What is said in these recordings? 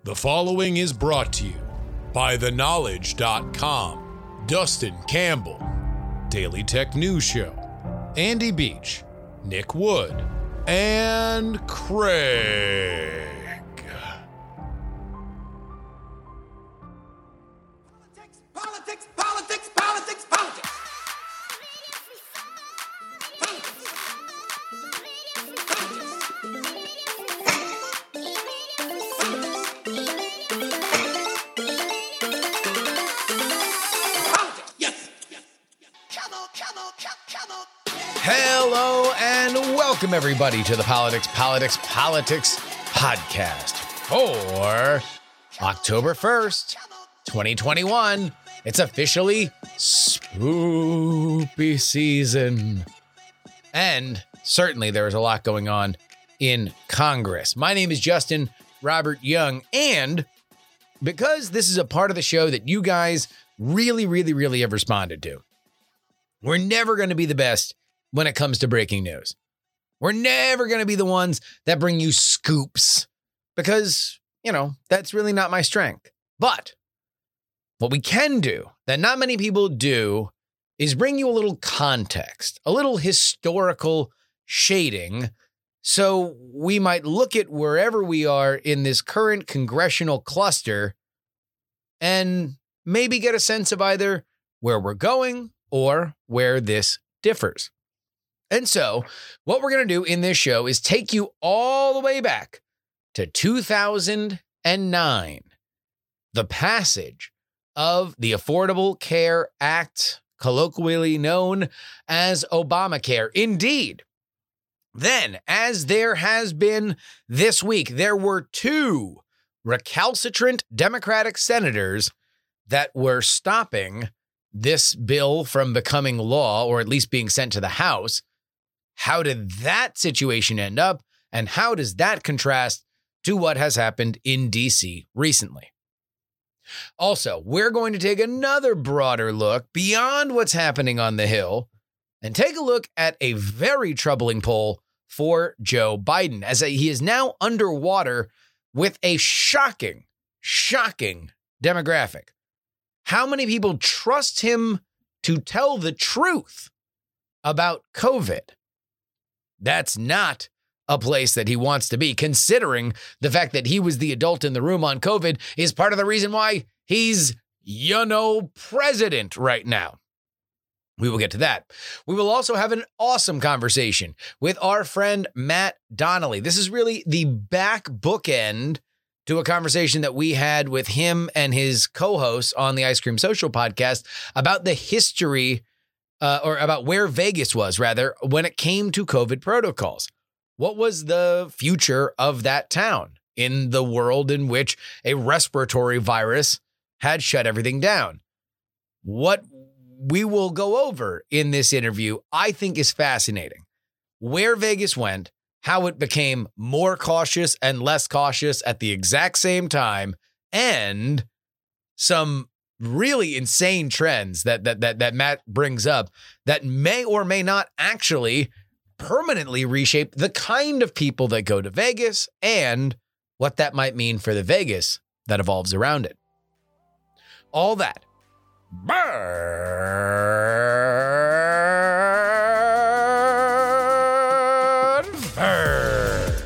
The following is brought to you by TheKnowledge.com, Dustin Campbell, Daily Tech News Show, Andy Beach, Nick Wood, and Craig. Politics, politics, politics, politics. Hello and welcome everybody to the Politics podcast for October 1st, 2021. It's officially spoopy season. And certainly there is a lot going on in Congress. My name is Justin Robert Young, and because this is a part of the show that you guys really have responded to, we're never going to be the best when it comes to breaking news. We're never going to be the ones that bring you scoops because, that's really not my strength. But what we can do that not many people do is bring you a little context, a little historical shading, so we might look at wherever we are in this current congressional cluster and maybe get a sense of either where we're going or where this differs. And so what we're going to do in this show is take you all the way back to 2009, the passage of the Affordable Care Act, colloquially known as Obamacare. Indeed, then, as there has been this week, there were two recalcitrant Democratic senators that were stopping this bill from becoming law, or at least being sent to the House. How did that situation end up, and how does that contrast to what has happened in D.C. recently? Also, we're going to take another broader look beyond what's happening on the Hill and take a look at a very troubling poll for Joe Biden, as he is now underwater with a shocking demographic. How many people trust him to tell the truth about COVID? That's not a place that he wants to be, considering the fact that he was the adult in the room on COVID is part of the reason why he's, president right now. We will get to that. We will also have an awesome conversation with our friend Matt Donnelly. This is really the back bookend to a conversation that we had with him and his co-hosts on the Ice Cream Social podcast about the history or about where Vegas was, rather, when it came to COVID protocols. What was the future of that town in the world in which a respiratory virus had shut everything down? What we will go over in this interview, I think, is fascinating. Where Vegas went, how it became more cautious and less cautious at the exact same time, and some really insane trends that Matt brings up that may or may not actually permanently reshape the kind of people that go to Vegas and what that might mean for the Vegas that evolves around it. All that. Burn first.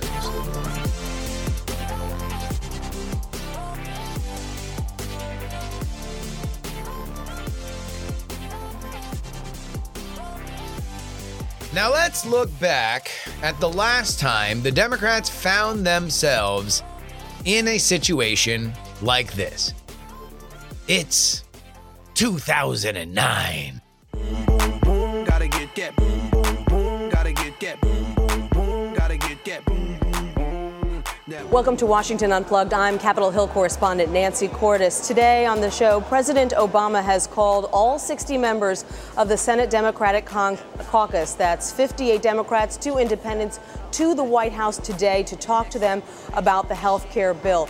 Now let's look back at the last time the Democrats found themselves in a situation like this. It's 2009. Boom, boom, boom, gotta get that boom, boom, boom, gotta get that boom, boom, boom, gotta get that boom, boom, boom. Welcome to Washington Unplugged. I'm Capitol Hill correspondent Nancy Cordes. Today on the show, President Obama has called all 60 members of the Senate Democratic Caucus, that's 58 Democrats, 2 independents, to the White House today to talk to them about the health care bill.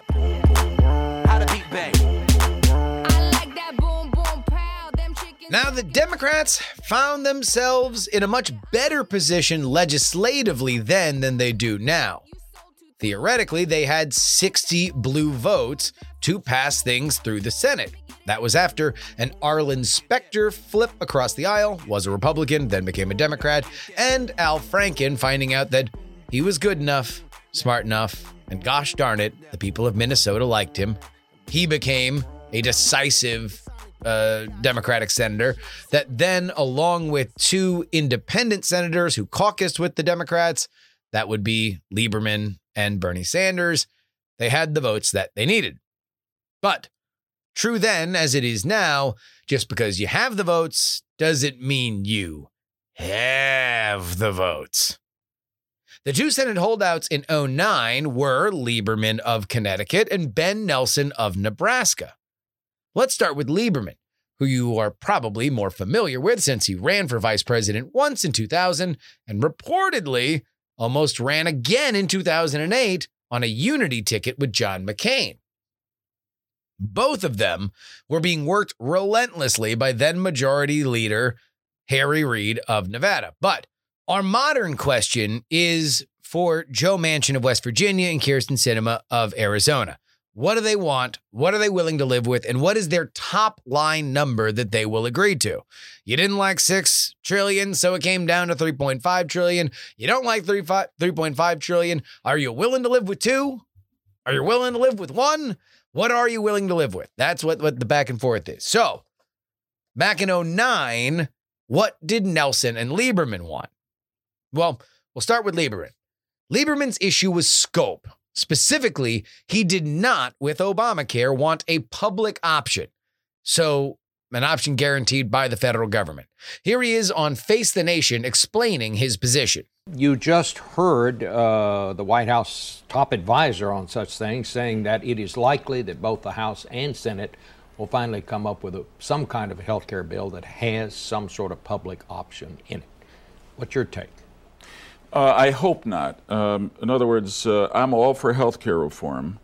Now, the Democrats found themselves in a much better position legislatively then than they do now. Theoretically, they had 60 blue votes to pass things through the Senate. That was after an Arlen Specter flip across the aisle, was a Republican, then became a Democrat, and Al Franken finding out that he was good enough, smart enough, and gosh darn it, the people of Minnesota liked him. He became a decisive Democratic senator that then, along with two independent senators who caucused with the Democrats, that would be Lieberman and Bernie Sanders, they had the votes that they needed. But true then as it is now, just because you have the votes doesn't mean you have the votes. The two Senate holdouts in 2009 were Lieberman of Connecticut and Ben Nelson of Nebraska. Let's start with Lieberman, who you are probably more familiar with since he ran for vice president once in 2000 and reportedly almost ran again in 2008 on a unity ticket with John McCain. Both of them were being worked relentlessly by then Majority Leader Harry Reid of Nevada. But our modern question is for Joe Manchin of West Virginia and Kyrsten Sinema of Arizona. What do they want? What are they willing to live with? And what is their top line number that they will agree to? You didn't like $6 trillion, so it came down to $3.5 trillion. You don't like $3.5 trillion. Are you willing to live with $2? Are you willing to live with $1? What are you willing to live with? That's what the back and forth is. So back in 2009, what did Nelson and Lieberman want? Well, we'll start with Lieberman. Lieberman's issue was scope. Specifically, he did not, with Obamacare, want a public option. So, an option guaranteed by the federal government. Here he is on Face the Nation explaining his position. You just heard the White House top advisor on such things saying that it is likely that both the House and Senate will finally come up with some kind of a health care bill that has some sort of public option in it. What's your take? I hope not. In other words, I'm all for health care reform.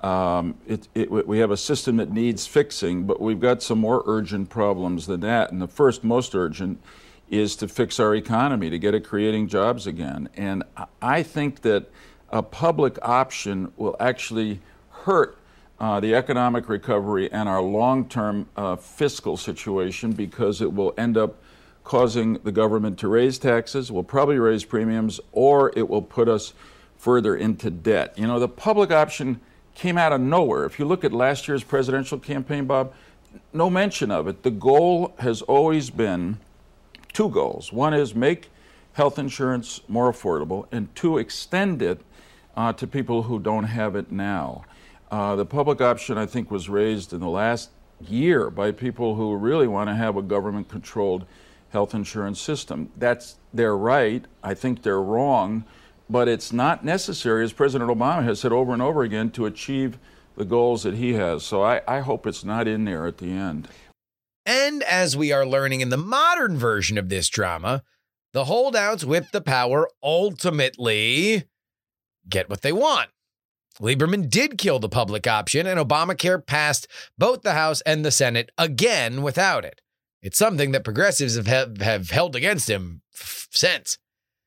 We have a system that needs fixing, but we've got some more urgent problems than that. And the first, most urgent, is to fix our economy, to get it creating jobs again. And I think that a public option will actually hurt the economic recovery and our long-term fiscal situation, because it will end up causing the government to raise taxes, will probably raise premiums, or it will put us further into debt. You know, the public option came out of nowhere. If you look at last year's presidential campaign, Bob, no mention of it. The goal has always been two goals. One is make health insurance more affordable, and two, extend it to people who don't have it now. The public option, I think, was raised in the last year by people who really want to have a government-controlled health insurance system. That's their right. I think they're wrong, but it's not necessary, as President Obama has said over and over again, to achieve the goals that he has. So I hope it's not in there at the end. And as we are learning in the modern version of this drama, the holdouts with the power ultimately get what they want. Lieberman did kill the public option, and Obamacare passed both the House and the Senate again without it. It's something that progressives have held against him since.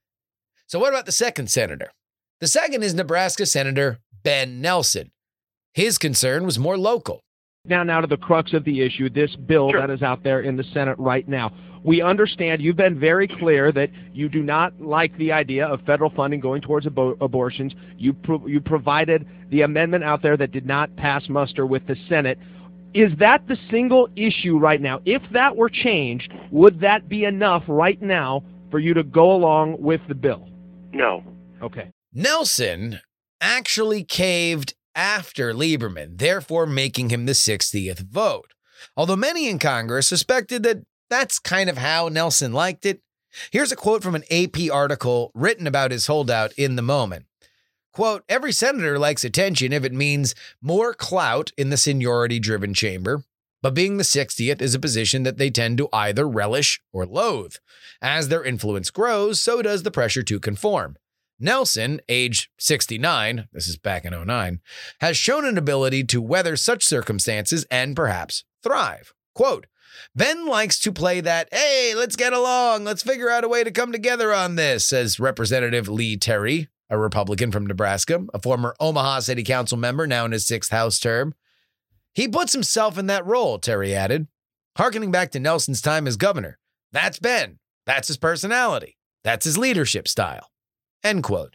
So what about the second senator? The second is Nebraska Senator Ben Nelson. His concern was more local. Now to the crux of the issue, this bill that is out there in the Senate right now. We understand you've been very clear that you do not like the idea of federal funding going towards abortions. You provided the amendment out there that did not pass muster with the Senate. Is that the single issue right now? If that were changed, would that be enough right now for you to go along with the bill? No. Okay. Nelson actually caved after Lieberman, therefore making him the 60th vote. Although many in Congress suspected that that's kind of how Nelson liked it. Here's a quote from an AP article written about his holdout in the moment. Quote, "Every senator likes attention if it means more clout in the seniority-driven chamber, but being the 60th is a position that they tend to either relish or loathe. As their influence grows, so does the pressure to conform. Nelson, age 69, this is back in 2009, has shown an ability to weather such circumstances and perhaps thrive. Quote, Ben likes to play that, hey, let's get along, let's figure out a way to come together on this, says Representative Lee Terry a Republican from Nebraska, a former Omaha City Council member now in his 6th House term. He puts himself in that role, Terry added, hearkening back to Nelson's time as governor. That's Ben. That's his personality. That's his leadership style. End quote.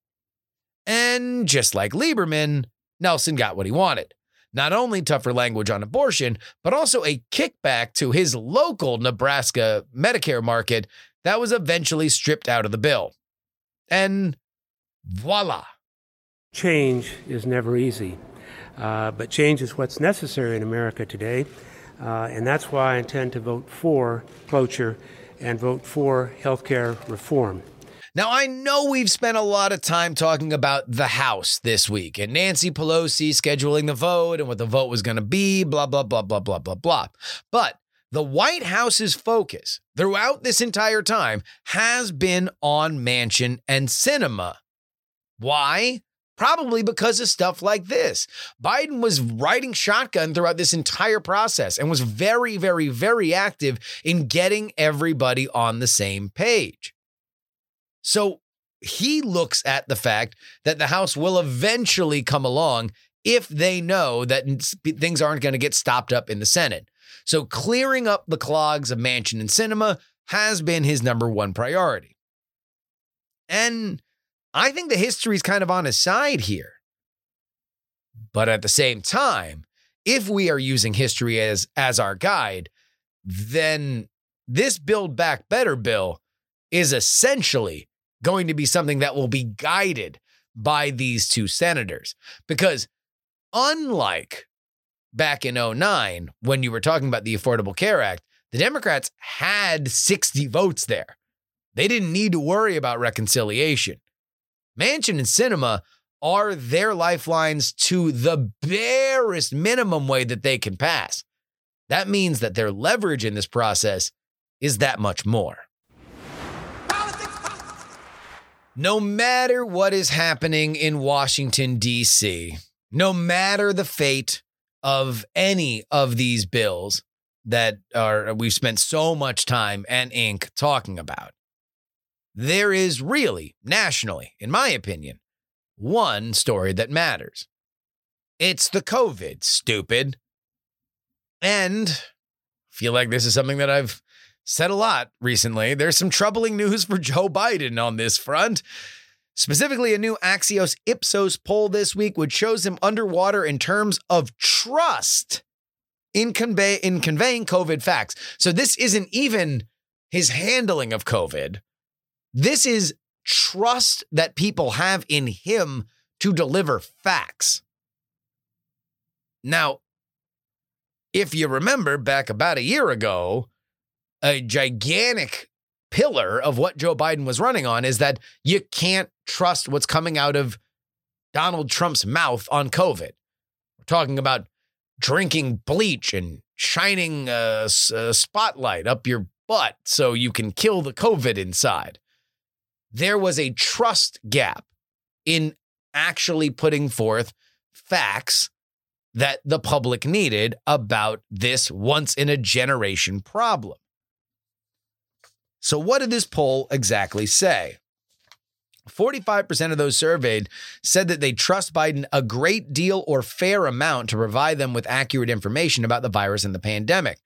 And just like Lieberman, Nelson got what he wanted. Not only tougher language on abortion, but also a kickback to his local Nebraska Medicare market that was eventually stripped out of the bill. And voila. Change is never easy, but change is what's necessary in America today, and that's why I intend to vote for cloture and vote for health care reform. Now, I know we've spent a lot of time talking about the House this week and Nancy Pelosi scheduling the vote and what the vote was going to be, blah, blah, blah, blah, blah, blah, blah. But the White House's focus throughout this entire time has been on Manchin and Sinema. Why? Probably because of stuff like this. Biden was riding shotgun throughout this entire process and was very, very, very active in getting everybody on the same page. So he looks at the fact that the House will eventually come along if they know that things aren't going to get stopped up in the Senate. So clearing up the clogs of Manchin and Sinema has been his number one priority. And I think the history is kind of on his side here. But at the same time, if we are using history as our guide, then this Build Back Better bill is essentially going to be something that will be guided by these two senators. Because unlike back in 2009, when you were talking about the Affordable Care Act, the Democrats had 60 votes there. They didn't need to worry about reconciliation. Manchin and Sinema are their lifelines to the barest minimum way that they can pass. That means that their leverage in this process is that much more. No matter what is happening in Washington, D.C., no matter the fate of any of these bills that we've spent so much time and ink talking about, there is really, nationally, in my opinion, one story that matters. It's the COVID, stupid. And I feel like this is something that I've said a lot recently. There's some troubling news for Joe Biden on this front. Specifically, a new Axios Ipsos poll this week, which shows him underwater in terms of trust in conveying COVID facts. So this isn't even his handling of COVID. This is trust that people have in him to deliver facts. Now, if you remember back about a year ago, a gigantic pillar of what Joe Biden was running on is that you can't trust what's coming out of Donald Trump's mouth on COVID. We're talking about drinking bleach and shining a spotlight up your butt so you can kill the COVID inside. There was a trust gap in actually putting forth facts that the public needed about this once-in-a-generation problem. So what did this poll exactly say? 45% of those surveyed said that they trust Biden a great deal or fair amount to provide them with accurate information about the virus and the pandemic.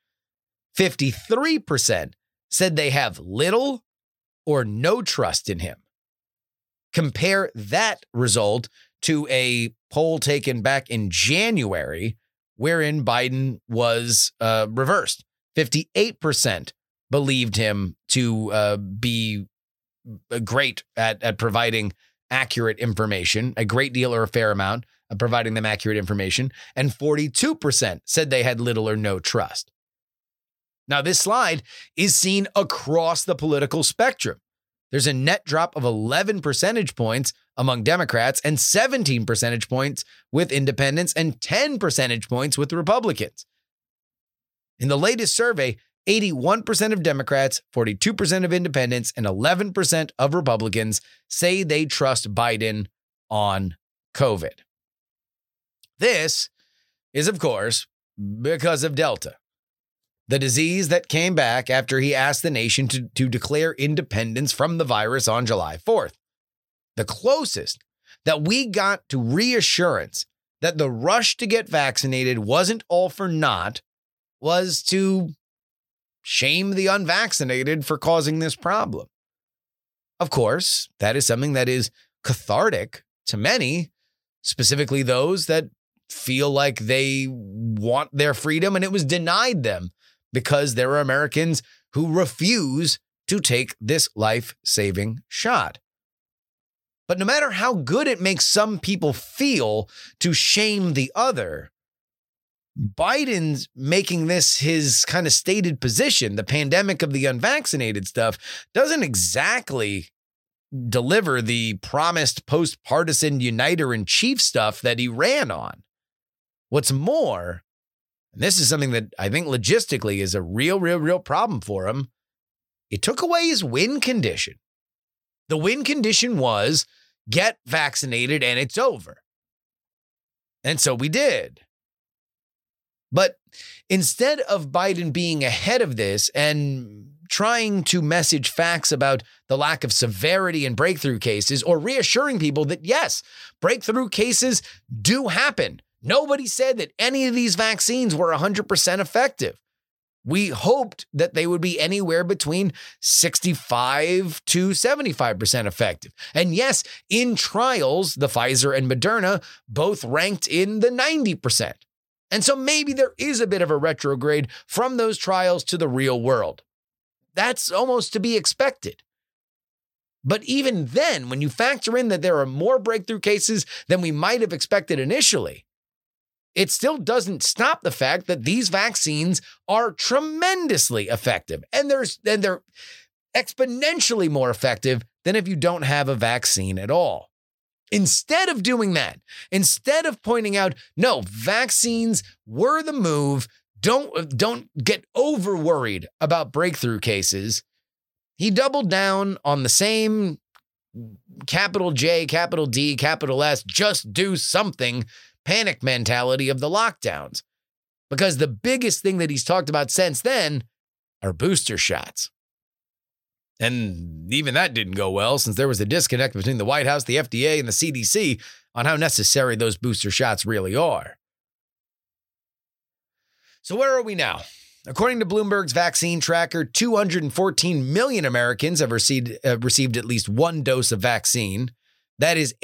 53% said they have little or no trust in him. Compare that result to a poll taken back in January, wherein Biden was reversed. 58% believed him to be great at providing accurate information, a great deal or a fair amount of providing them accurate information, and 42% said they had little or no trust. Now, this slide is seen across the political spectrum. There's a net drop of 11 percentage points among Democrats and 17 percentage points with independents and 10 percentage points with Republicans. In the latest survey, 81% of Democrats, 42% of independents, and 11% of Republicans say they trust Biden on COVID. This is, of course, because of Delta, the disease that came back after he asked the nation to declare independence from the virus on July 4th. The closest that we got to reassurance that the rush to get vaccinated wasn't all for naught was to shame the unvaccinated for causing this problem. Of course, that is something that is cathartic to many, specifically those that feel like they want their freedom and it was denied them because there are Americans who refuse to take this life-saving shot. But no matter how good it makes some people feel to shame the other, Biden's making this his kind of stated position, the pandemic of the unvaccinated stuff, doesn't exactly deliver the promised post-partisan uniter-in-chief stuff that he ran on. What's more, and this is something that I think logistically is a real problem for him, it took away his win condition. The win condition was get vaccinated and it's over. And so we did. But instead of Biden being ahead of this and trying to message facts about the lack of severity in breakthrough cases or reassuring people that, yes, breakthrough cases do happen. Nobody said that any of these vaccines were 100% effective. We hoped that they would be anywhere between 65 to 75% effective. And yes, in trials, the Pfizer and Moderna both ranked in the 90%. And so maybe there is a bit of a retrograde from those trials to the real world. That's almost to be expected. But even then, when you factor in that there are more breakthrough cases than we might have expected initially, it still doesn't stop the fact that these vaccines are tremendously effective. And they're exponentially more effective than if you don't have a vaccine at all. Instead of doing that, instead of pointing out, no, vaccines were the move, don't get over worried about breakthrough cases, he doubled down on the same capital J, capital D, capital S, just do something panic mentality of the lockdowns. Because the biggest thing that he's talked about since then are booster shots. And even that didn't go well since there was a disconnect between the White House, the FDA, and the CDC on how necessary those booster shots really are. So where are we now? According to Bloomberg's vaccine tracker, 214 million Americans have received at least one dose of vaccine. That is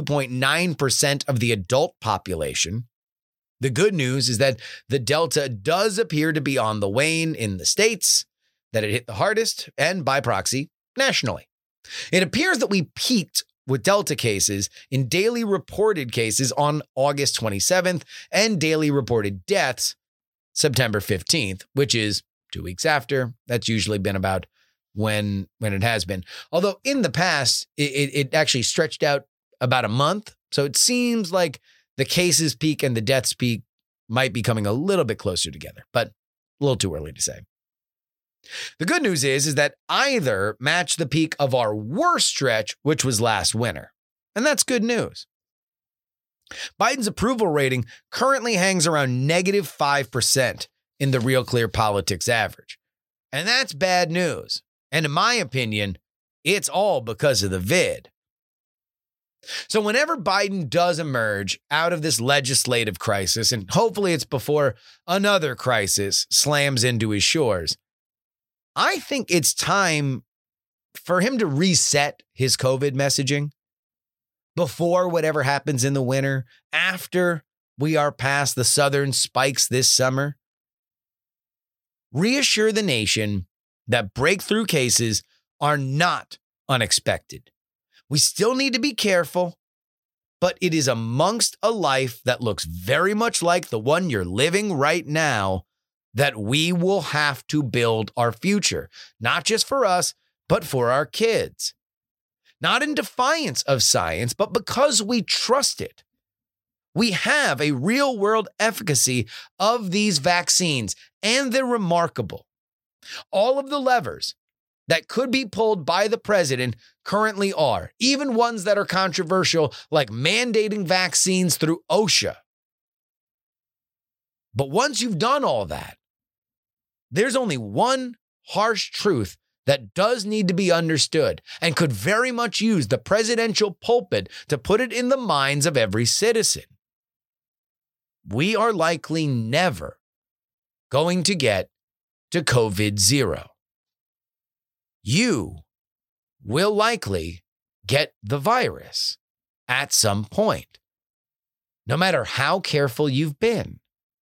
82.9% of the adult population. The good news is that the Delta does appear to be on the wane in the states, that it hit the hardest, and by proxy, nationally. It appears that we peaked with Delta cases in daily reported cases on August 27th and daily reported deaths September 15th, which is 2 weeks after. That's usually been about when it has been. Although in the past, it actually stretched out about a month. So it seems like the cases peak and the deaths peak might be coming a little bit closer together, but a little too early to say. The good news is that either match the peak of our worst stretch, which was last winter. And that's good news. Biden's approval rating currently hangs around -5% in the Real Clear Politics average. And that's bad news. And in my opinion, it's all because of the vid. So whenever Biden does emerge out of this legislative crisis, and hopefully it's before another crisis slams into his shores, I think it's time for him to reset his COVID messaging before whatever happens in the winter, after we are past the southern spikes this summer. Reassure the nation that breakthrough cases are not unexpected. We still need to be careful, but it is amongst a life that looks very much like the one you're living right now that we will have to build our future, not just for us, but for our kids. Not in defiance of science, but because we trust it. We have a real-world efficacy of these vaccines, and they're remarkable. All of the levers that could be pulled by the president currently are, even ones that are controversial, like mandating vaccines through OSHA. But once you've done all that, there's only one harsh truth that does need to be understood and could very much use the presidential pulpit to put it in the minds of every citizen. We are likely never going to get to COVID-0. You will likely get the virus at some point, no matter how careful you've been.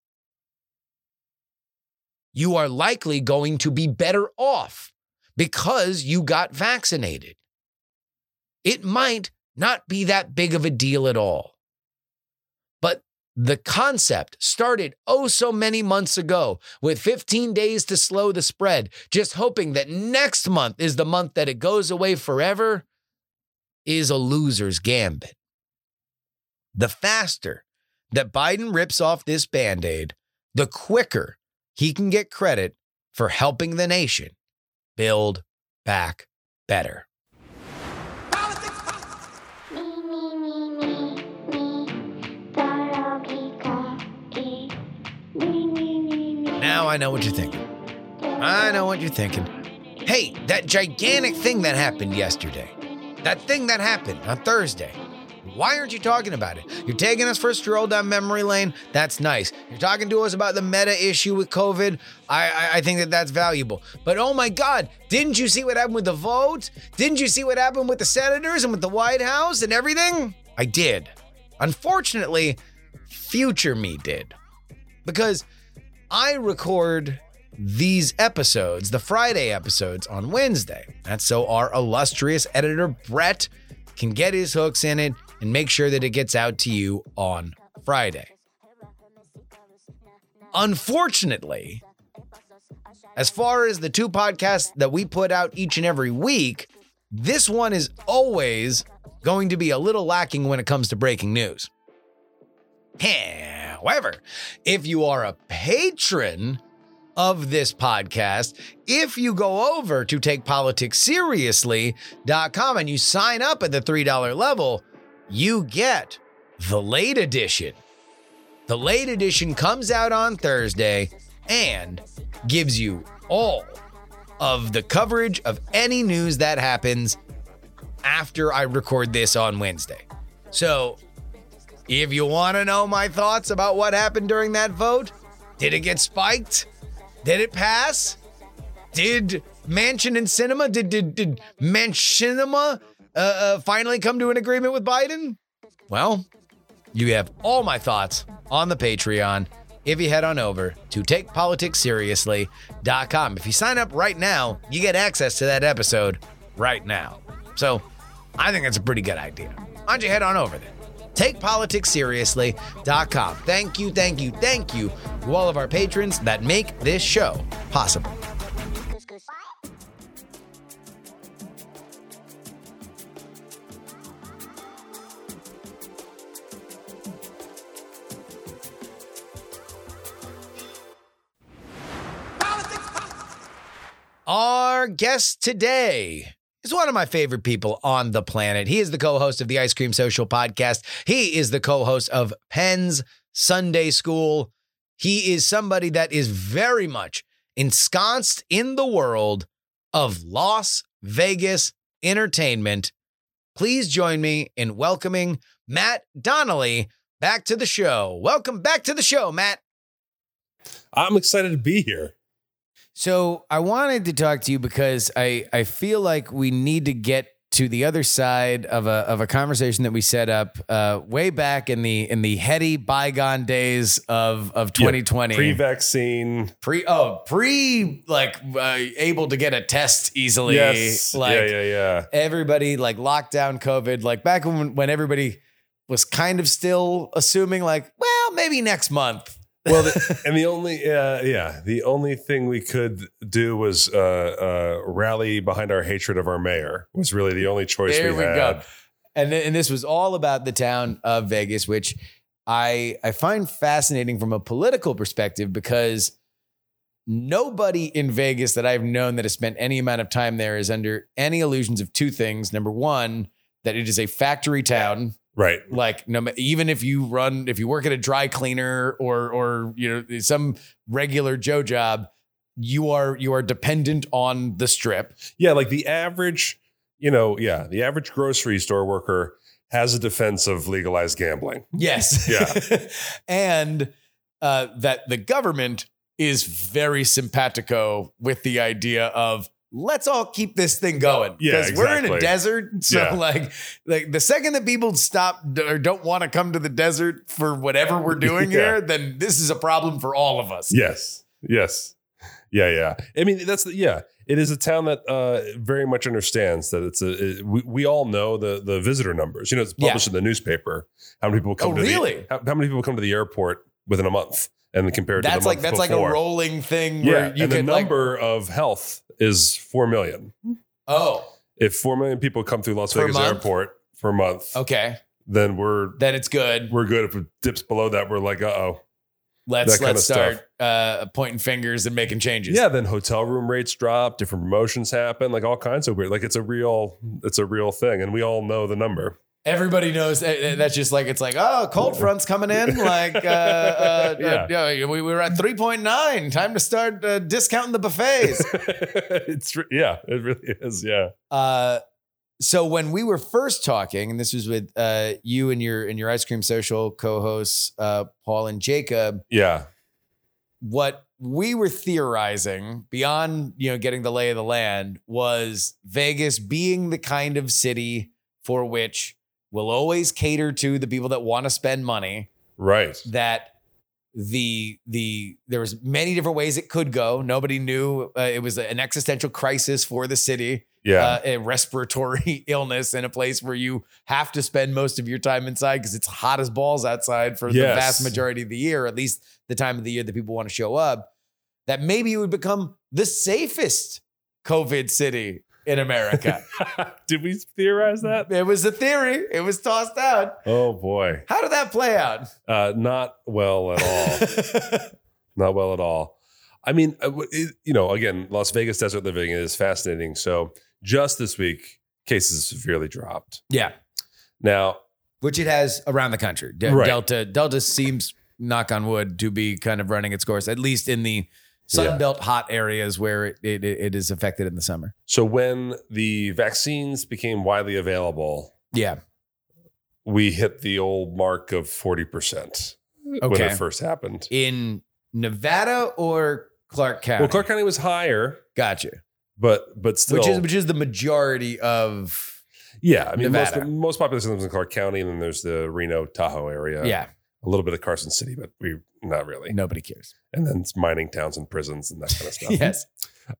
You are likely going to be better off because you got vaccinated. It might not be that big of a deal at all. But the concept started so many months ago with 15 days to slow the spread, just hoping that next month is the month that it goes away forever, is a loser's gambit. The faster that Biden rips off this Band-Aid, the quicker he can get credit for helping the nation build back better. Now I know what you're thinking. Hey, that gigantic thing that happened yesterday. That thing that happened on Thursday. Why aren't you talking about it? You're taking us for a stroll down memory lane. That's nice. You're talking to us about the meta issue with COVID. I think that that's valuable. But oh my God, didn't you see what happened with the vote? Didn't you see what happened with the senators and with the White House and everything? I did. Unfortunately, future me did. Because I record these episodes, the Friday episodes, on Wednesday. That's so our illustrious editor, Brett, can get his hooks in it and make sure that it gets out to you on Friday. Unfortunately, as far as the two podcasts that we put out each and every week, this one is always going to be a little lacking when it comes to breaking news. However, if you are a patron of this podcast, if you go over to TakePoliticsSeriously.com and you sign up at the $3 level, you get the late edition. The late edition comes out on Thursday and gives you all of the coverage of any news that happens after I record this on Wednesday. So if you want to know my thoughts about what happened during that vote, did it get spiked? Did it pass? Did Manchin and Sinema, did Manchinema finally come to an agreement with Biden? Well, you have all my thoughts on the Patreon if you head on over to TakePoliticsSeriously.com. If you sign up right now, you get access to that episode right now. So I think that's a pretty good idea. Why don't you head on over there? TakePoliticsSeriously.com. Thank you to all of our patrons that make this show possible. Our guest today is one of my favorite people on the planet. He is the co-host of the Ice Cream Social podcast. He is the co-host of Penn's Sunday School. He is somebody that is very much ensconced in the world of Las Vegas entertainment. Please join me in welcoming Matt Donnelly back to the show. Welcome back to the show, Matt. I'm excited to be here. So I wanted to talk to you because I feel like we need to get to the other side of a conversation that we set up way back in the heady bygone days of 2020. Yeah, pre-vaccine. Able to get a test easily. Yes. Yeah. Everybody like locked down COVID, like back when everybody was kind of still assuming like, well, maybe next month. Well, the only thing we could do was rally behind our hatred of our mayor. Was really the only choice we had. Go. And this was all about the town of Vegas, which I find fascinating from a political perspective because nobody in Vegas that I've known that has spent any amount of time there is under any illusions of two things. Number one, that it is a factory town. Right. Like even if you work at a dry cleaner or some regular Joe job, you are dependent on the Strip. Yeah, like the average, the average grocery store worker has a defense of legalized gambling. Yes. Yeah. And that the government is very simpatico with the idea of let's all keep this thing going. Yeah, because we're in a exactly. desert. So Yeah. like the second that people stop or don't want to come to the desert for whatever we're doing Yeah. here, then this is a problem for all of us. Yes. Yeah. I mean, it is a town that very much understands that we all know the visitor numbers. It's published in the newspaper. How many people come how many people come to the airport within a month? And compared to the month that's like a before. rolling thing Yeah, where you and the can number of health is 4 million. Oh, If 4 million people come through Las Per Vegas month? airport per month, okay. then Then it's good. we're good. If it dips below that, we're like, uh-oh. Let's that kind of start pointing fingers and making changes. Yeah, then hotel room rates drop, different promotions happen, like all kinds of weird. Like it's a real thing, and we all know the number. Everybody knows that's just like, it's like, oh, cold front's coming in. Like, we were at 3.9. Time to start discounting the buffets. It really is. Yeah. So when we were first talking, and this was with you and your Ice Cream Social co-hosts, Paul and Jacob. Yeah. What we were theorizing beyond, getting the lay of the land was Vegas being the kind of city for which will always cater to the people that want to spend money. Right. That there was many different ways it could go. Nobody knew. It was an existential crisis for the city. Yeah. A respiratory illness in a place where you have to spend most of your time inside because it's hot as balls outside for the Yes. vast majority of the year, at least the time of the year that people want to show up. That maybe it would become the safest COVID city in America. Did we theorize that? It was a theory. It was tossed out. Oh boy. How did that play out? Not well at all. Not well at all. I mean, again, Las Vegas desert living is fascinating. So just this week, cases severely dropped. Yeah. Now, which it has around the country. Right. Delta seems, knock on wood, to be kind of running its course, at least in the Sunbelt hot areas where it is affected in the summer. So when the vaccines became widely available, yeah, we hit the old mark of 40% when it first happened. In Nevada or Clark County? Well, Clark County was higher. Gotcha. But still. Which is the majority of I mean, Nevada. most population lives in Clark County, and then there's the Reno, Tahoe area. Yeah. A little bit of Carson City, but not really. Nobody cares. And then it's mining towns and prisons and that kind of stuff. Yes.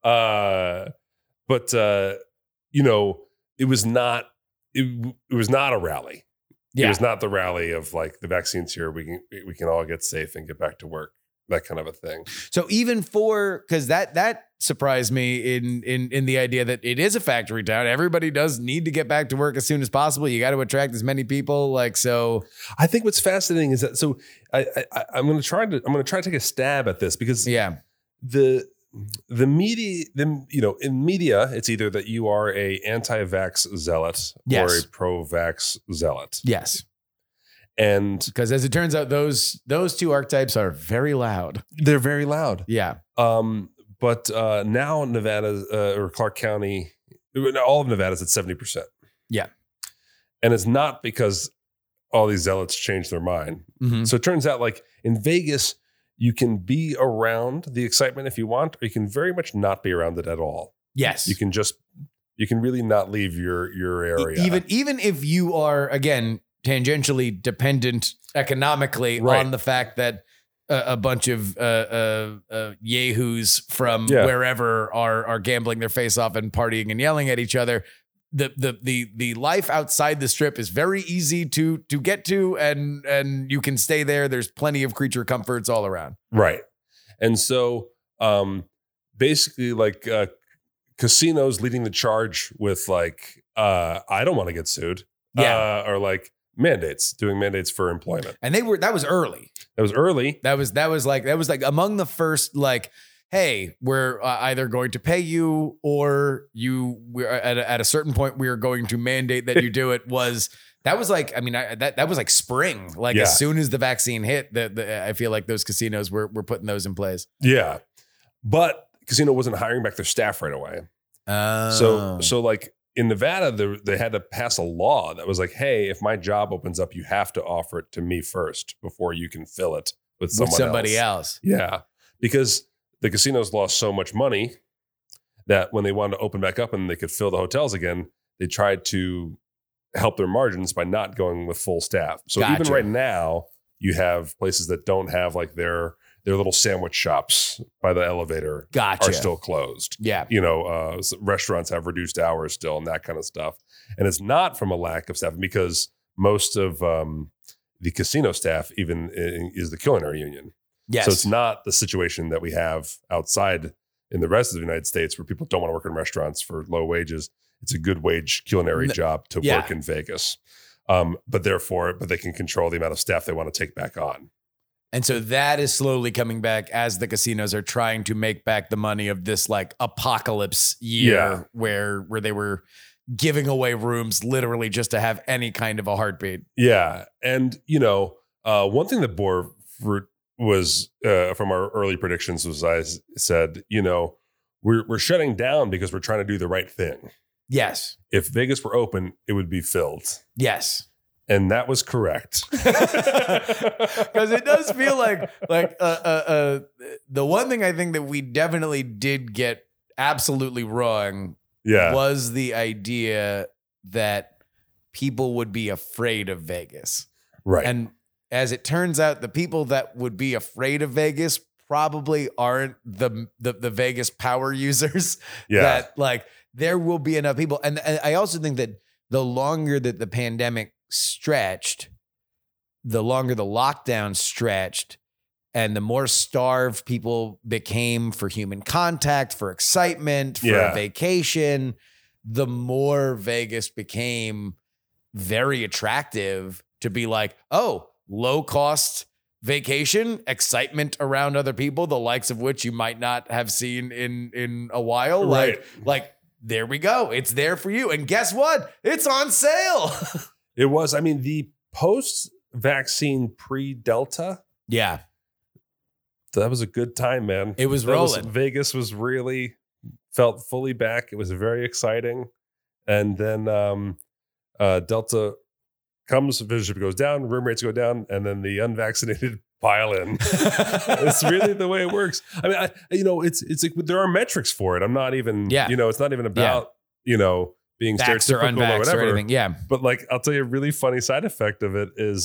But it was not a rally. Yeah. It was not the rally of like the vaccine's here. We can all get safe and get back to work. That kind of a thing. So even because that surprised me in the idea that it is a factory town. Everybody does need to get back to work as soon as possible. You got to attract as many people. So I think what's fascinating is that I'm going to try to take a stab at this because the media, in media, it's either that you are a anti-vax zealot or a pro-vax zealot. Yes. And because as it turns out, those two archetypes are very loud. They're very loud. Yeah. But now Nevada or Clark County, all of Nevada's at 70%. Yeah. And it's not because all these zealots changed their mind. Mm-hmm. So it turns out like in Vegas, you can be around the excitement if you want, or you can very much not be around it at all. Yes. You can really not leave your area. Even if you are, again, tangentially dependent economically on the fact that a bunch of yahoos from wherever are gambling their face off and partying and yelling at each other. The life outside the Strip is very easy to get to, and you can stay there. There's plenty of creature comforts all around. Right. And so basically like casinos leading the charge with like, I don't want to get sued. Or like doing mandates for employment. And that was early. That was early. That was like among the first, like, hey, we're either going to pay you or we're at a certain point, we are going to mandate that you do it. That was like spring. Like as soon as the vaccine hit, I feel like those casinos were putting those in place. Yeah. But casino wasn't hiring back their staff right away. Oh. So like in Nevada, they had to pass a law that was like, hey, if my job opens up, you have to offer it to me first before you can fill it with somebody else. Yeah, because the casinos lost so much money that when they wanted to open back up and they could fill the hotels again, they tried to help their margins by not going with full staff. So Gotcha. even right now, you have places that don't have like their little sandwich shops by the elevator Gotcha. are still closed. Yeah. Restaurants have reduced hours still and that kind of stuff. And it's not from a lack of staff because most of the casino staff even is the culinary union. Yes. So it's not the situation that we have outside in the rest of the United States where people don't want to work in restaurants for low wages. It's a good wage culinary job to work in Vegas. But they can control the amount of staff they want to take back on. And so that is slowly coming back as the casinos are trying to make back the money of this like apocalypse year where they were giving away rooms literally just to have any kind of a heartbeat. Yeah. And, one thing that bore fruit was from our early predictions was I said, we're shutting down because we're trying to do the right thing. Yes. If Vegas were open, it would be filled. Yes. And that was correct. Because it does feel like the one thing I think that we definitely did get absolutely wrong was the idea that people would be afraid of Vegas. Right. And as it turns out, the people that would be afraid of Vegas probably aren't the Vegas power users. Yeah. That like there will be enough people. And I also think that the longer that the pandemic stretched, the longer the lockdown stretched, and the more starved people became for human contact, for excitement, for a vacation, the more Vegas became very attractive to be like, oh, low cost vacation, excitement around other people, the likes of which you might not have seen in a while. Right. Like there we go. It's there for you. And guess what? It's on sale. It was. I mean, the post-vaccine pre-Delta. Yeah. That was a good time, man. It was rolling. Vegas was really felt fully back. It was very exciting. And then Delta comes, visitorship goes down, room rates go down, and then the unvaccinated pile in. It's really the way it works. I mean, it's like there are metrics for it. I'm not even, it's not even about, being stereotypical or whatever. Or anything. Yeah. But like, I'll tell you a really funny side effect of it is,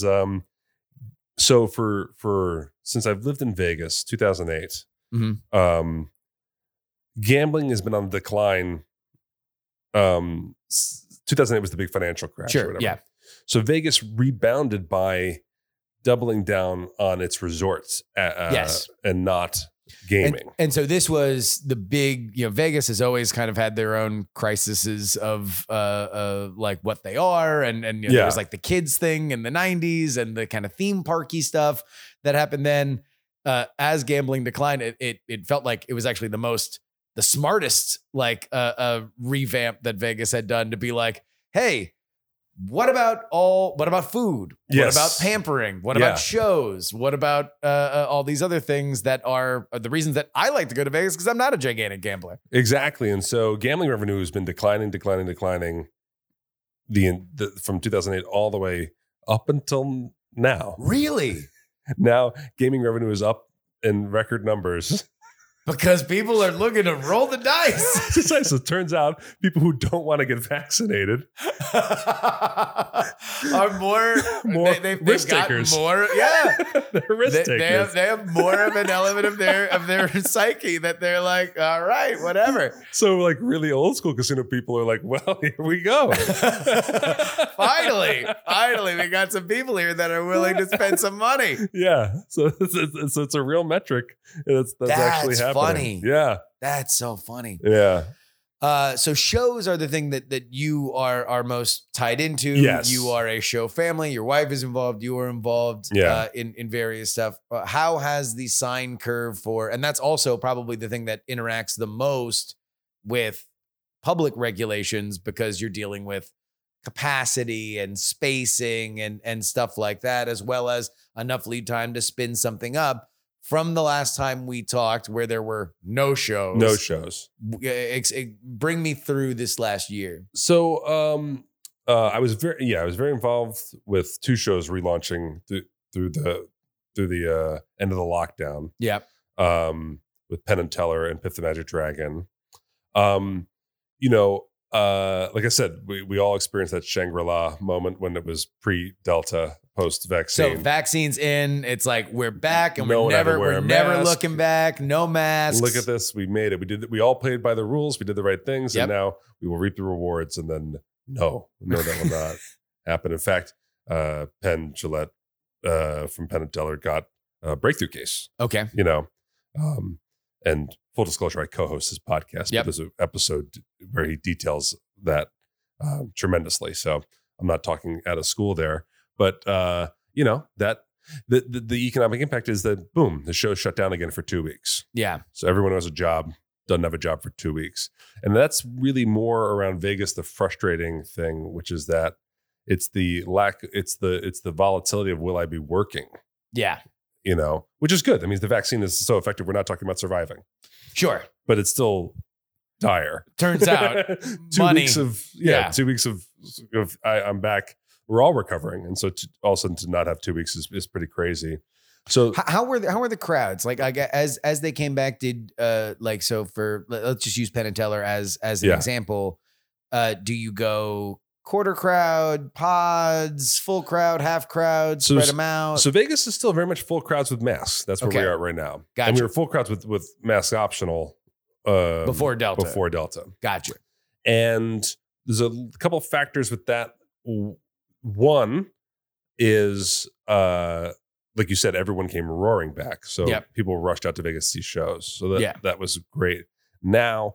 so since I've lived in Vegas, 2008, gambling has been on the decline. 2008 was the big financial crash. Sure. Or whatever. Yeah. So Vegas rebounded by doubling down on its resorts and not gaming. And so this was the big, Vegas has always kind of had their own crises of like what they are. And there was like the kids thing in the 90s and the kind of theme parky stuff that happened then. As gambling declined, it felt like it was actually the smartest like revamp that Vegas had done to be like, hey, what about food? What about pampering? What about shows? What about all these other things that are the reasons that I like to go to Vegas because I'm not a gigantic gambler. Exactly. And so gambling revenue has been declining from 2008 all the way up until now. Really? Now gaming revenue is up in record numbers. Because people are looking to roll the dice. So it turns out people who don't want to get vaccinated are more they've risk got takers. More, yeah. They're risk takers. They have more of an element of their psyche that they're like, all right, whatever. So like really old school casino people are like, well, here we go. Finally, we got some people here that are willing to spend some money. Yeah. So it's a real metric. That's actually happening. Funny. Yeah. That's so funny. Yeah. So shows are the thing that you are most tied into. Yes. You are a show family. Your wife is involved. You are involved in various stuff. How has the sine curve and that's also probably the thing that interacts the most with public regulations because you're dealing with capacity and spacing and stuff like that, as well as enough lead time to spin something up from the last time we talked where there were no shows. No shows. Bring me through this last year. So I was very involved with 2 shows relaunching through the end of the lockdown. Yeah. With Penn and Teller and Pith the Magic Dragon. Like I said, we all experienced that Shangri-La moment when it was pre-Delta, post-vaccine. So vaccines in, it's like we're back and No we're one had to wear never a mask. looking back. No masks. Look at this. We made it. We all played by the rules. We did the right things. Yep. And now we will reap the rewards. And then no, that will not happen. In fact, Penn Jillette from Penn and Teller got a breakthrough case. Okay. And full disclosure, I co-host his podcast. Yep. But there's an episode where he details that tremendously. So I'm not talking out of school there, but that the economic impact is that boom, the show shut down again for 2 weeks. Yeah. So everyone who has a job doesn't have a job for 2 weeks, and that's really more around Vegas. The frustrating thing, which is that it's the volatility of will I be working? Yeah. Which is good. I mean, the vaccine is so effective. We're not talking about surviving. Sure. But it's still dire. Turns out 2 money. weeks of 2 weeks of I'm back. We're all recovering, and so all of a sudden to not have 2 weeks is pretty crazy. So how were the crowds like as they came back? Did for let's just use Penn and Teller as an example. Do you go quarter crowd, pods, full crowd, half crowd, spread them out? So Vegas is still very much full crowds with masks. That's where we are right now. Gotcha. And we were full crowds with mask optional before Delta. Gotcha. And there's a couple of factors with that. One is like you said, everyone came roaring back. So people rushed out to Vegas to see shows. So that was great. Now,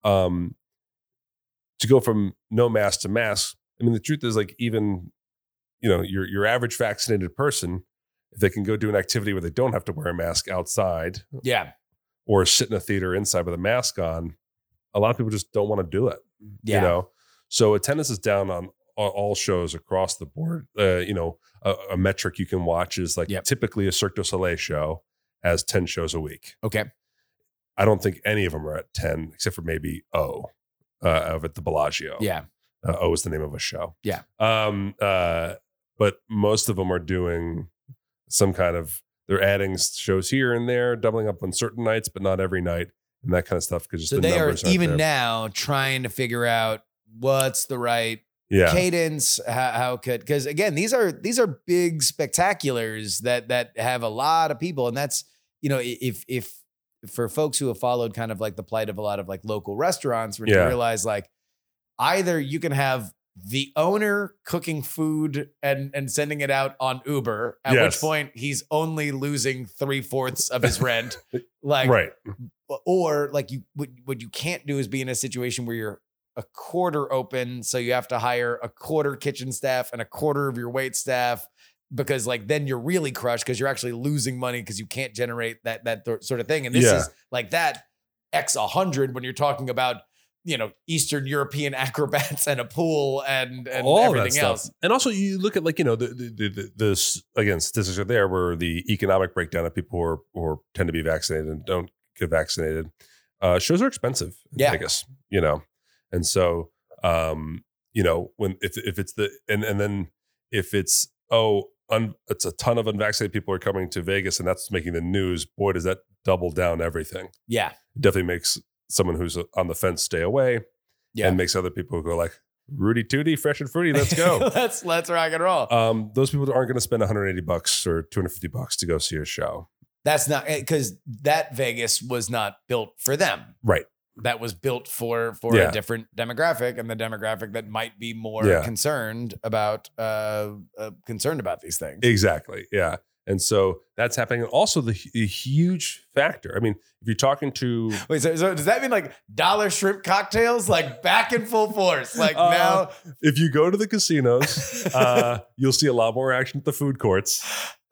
to go from no mask to mask, I mean, the truth is like even, your average vaccinated person, if they can go do an activity where they don't have to wear a mask outside or sit in a theater inside with a mask on, a lot of people just don't want to do it, So attendance is down on all shows across the board. A metric you can watch is like typically a Cirque du Soleil show has 10 shows a week. Okay. I don't think any of them are at 10 except for maybe O of at the Bellagio. Yeah. O is the name of a show. Yeah. But most of them are doing some kind of, they're adding shows here and there, doubling up on certain nights, but not every night and that kind of stuff. Because so they are even now trying to figure out what's the right cadence, how could, because again, these are big spectaculars that have a lot of people. And that's, if for folks who have followed kind of like the plight of a lot of like local restaurants, where you realize like either you can have the owner cooking food and sending it out on Uber, at which point he's only losing 3/4 of his rent. Or like what you can't do is be in a situation where you're a quarter open. So you have to hire a quarter kitchen staff and a quarter of your wait staff, because like then you're really crushed because you're actually losing money because you can't generate that sort of thing. And this is like that X 100 when you're talking about, Eastern European acrobats and a pool and all everything else. And also you look at like, the again, statistics are there where the economic breakdown of people who tend to be vaccinated and don't get vaccinated. Shows are expensive in Vegas, And so, when if it's and then if it's it's a ton of unvaccinated people are coming to Vegas and that's making the news, boy, does that double down everything. Yeah, it definitely makes someone who's on the fence stay away, and makes other people go like Rudy Tooty, fresh and fruity, let's go, let's rock and roll. Those people aren't going to spend $180 or $250 to go see a show. That's not because that Vegas was not built for them, right? That was built for a different demographic, and the demographic that might be more concerned about these things. Exactly. Yeah. And so that's happening. And also the huge factor. I mean, if you're talking to wait, so does that mean like dollar shrimp cocktails like back in full force? Like now, if you go to the casinos, you'll see a lot more action at the food courts.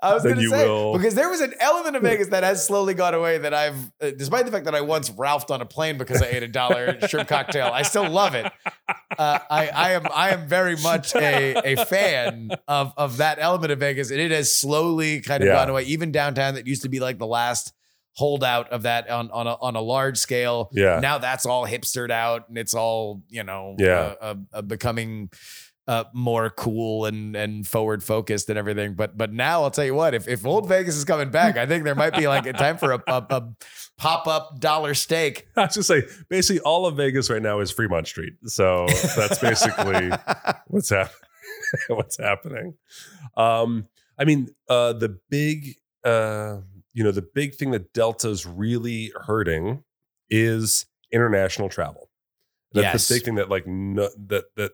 I was going to say, will. because there was an element of Vegas that has slowly gone away that I've, despite the fact that I once ralphed on a plane because I ate $1 shrimp cocktail, I still love it. I am very much a fan of that element of Vegas, and it has slowly kind of gone away. Even downtown, that used to be like the last holdout of that on a large scale. Yeah. Now that's all hipstered out, and it's all becoming more cool and forward focused and everything. But now I'll tell you what, if old Vegas is coming back, I think there might be like a time for a pop up dollar steak. I was just say, basically all of Vegas right now is Fremont Street. So that's basically what's happening. I mean, the big thing that Delta's really hurting is international travel. That's the big thing that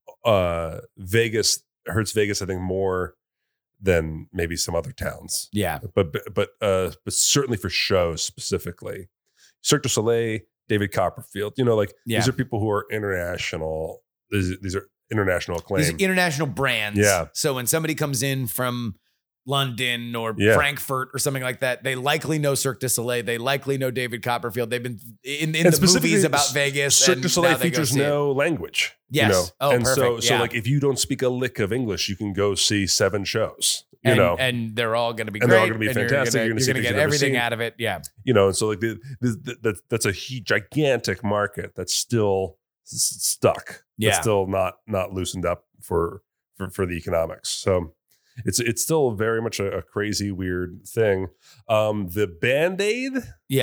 Vegas hurts Vegas, I think, more than maybe some other towns. Yeah. But certainly for shows specifically. Cirque du Soleil, David Copperfield, these are people who are international. These are international acclaim. These are international brands. Yeah. So when somebody comes in from London or Frankfurt or something like that, they likely know Cirque du Soleil. They likely know David Copperfield. They've been in the movies about Vegas. Cirque du Soleil features no language. Yes. Oh, and perfect. So like if you don't speak a lick of English, you can go see 7 shows. And they're all going to be great. They're all going to be fantastic. You're going to get everything out of it. Yeah. And so like that's a gigantic market that's still stuck. Yeah. That's still not loosened up for the economics. So it's still very much a crazy, weird thing. The Band-Aid,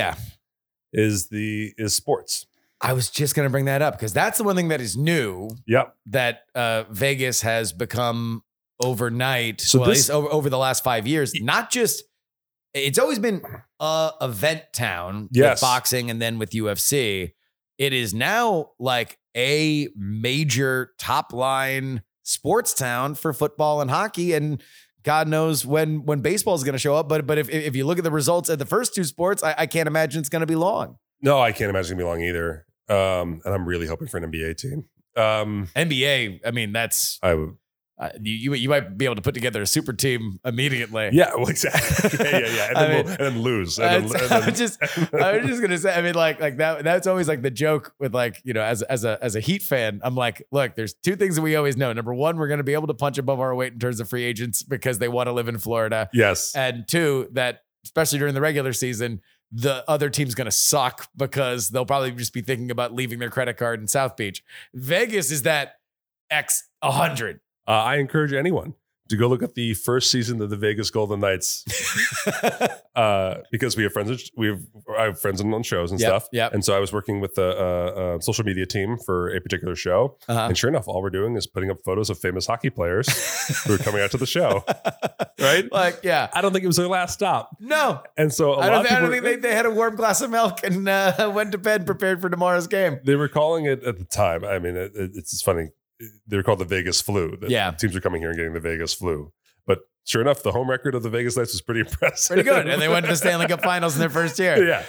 is sports. I was just going to bring that up because that's the one thing that is new. Yep. That Vegas has become overnight. So at least over the last 5 years. Not just, it's always been a event town with boxing and then with UFC. It is now like a major top line sports town for football and hockey, and God knows when baseball is going to show up. But if you look at the results at the first 2 sports, I can't imagine it's going to be long. No, I can't imagine it's going to be long either. And I'm really hoping for an NBA team. NBA, I mean, I would. You might be able to put together a super team immediately. Yeah, well, exactly. Yeah. And then lose. I was just gonna say. I mean, like that. That's always like the joke with as a Heat fan. I'm like, look, there's 2 things that we always know. Number 1, we're gonna be able to punch above our weight in terms of free agents because they want to live in Florida. Yes. And 2, that especially during the regular season, the other team's going to suck because they'll probably just be thinking about leaving their credit card in South Beach. Vegas is that X 100. I encourage anyone to go look at the first season of the Vegas Golden Knights because we have friends. I have friends on shows and stuff. Yep. And so I was working with a social media team for a particular show. And sure enough, all we're doing is putting up photos of famous hockey players who are coming out to the show. Right? Like, yeah. I don't think it was their last stop. No. And so I don't think they had a warm glass of milk and went to bed prepared for tomorrow's game. They were calling it at the time. I mean, it's just funny. They were called the Vegas flu. Teams are coming here and getting the Vegas flu. But sure enough, the home record of the Vegas Knights was pretty impressive. Pretty good. And they went to the Stanley Cup Finals in their first year. Yeah.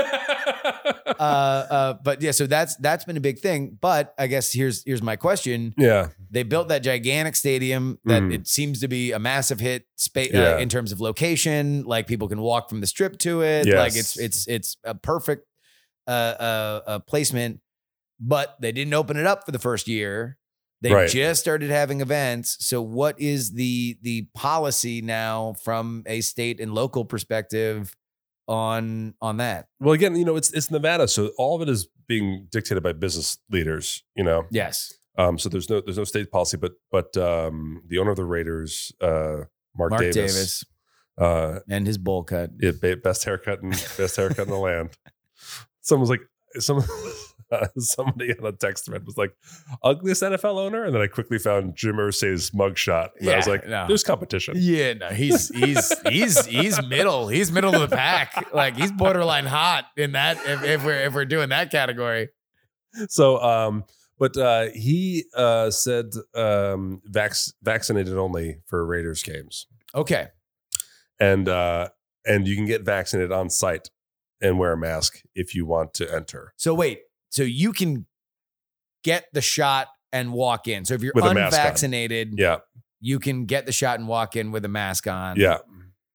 But yeah, so that's been a big thing. But I guess here's my question. Yeah. They built that gigantic stadium that it seems to be a massive hit in terms of location. Like people can walk from the Strip to it. Yes. Like it's a perfect placement. But they didn't open it up for the first year. They just started having events. So what is the policy now from a state and local perspective on that? Well, again, it's Nevada, so all of it is being dictated by business leaders, Yes. So there's no state policy, but the owner of the Raiders, Mark Davis, and his bowl cut. Yeah, best haircut in the land. Someone's like somebody on a text thread was like, ugliest NFL owner, and then I quickly found Jim Irsay's mugshot. And I was like, there's competition. Yeah, no, he's middle. He's middle of the pack. Like he's borderline hot in that if we're doing that category. So but he said vaccinated only for Raiders games. Okay. And you can get vaccinated on site and wear a mask if you want to enter. So wait, so you can get the shot and walk in. So if you're unvaccinated, yeah, you can get the shot and walk in with a mask on. Yeah.